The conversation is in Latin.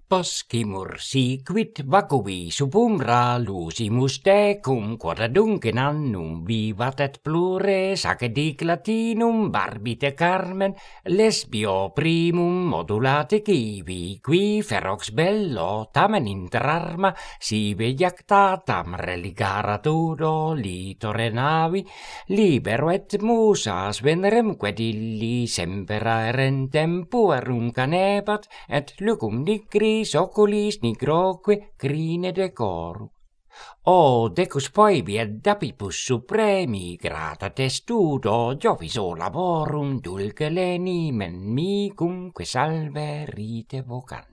Poscimur siquit vacuvi subumra lusimus tecum, quod adunc in annum vivat et plures acedic latinum barbite carmen, lesbio primum modulate civi, qui ferox bello tamen intrarma, sive iactatam religaratur litore navi, libero et musas venerem qued illi sempera erentem puerum canebat, et lucum nigris oculis nigroque crine decoru. O decus poebi et apipus supremi grata testudo Jovis o laborum dulce leniem micumque salve rite vocant.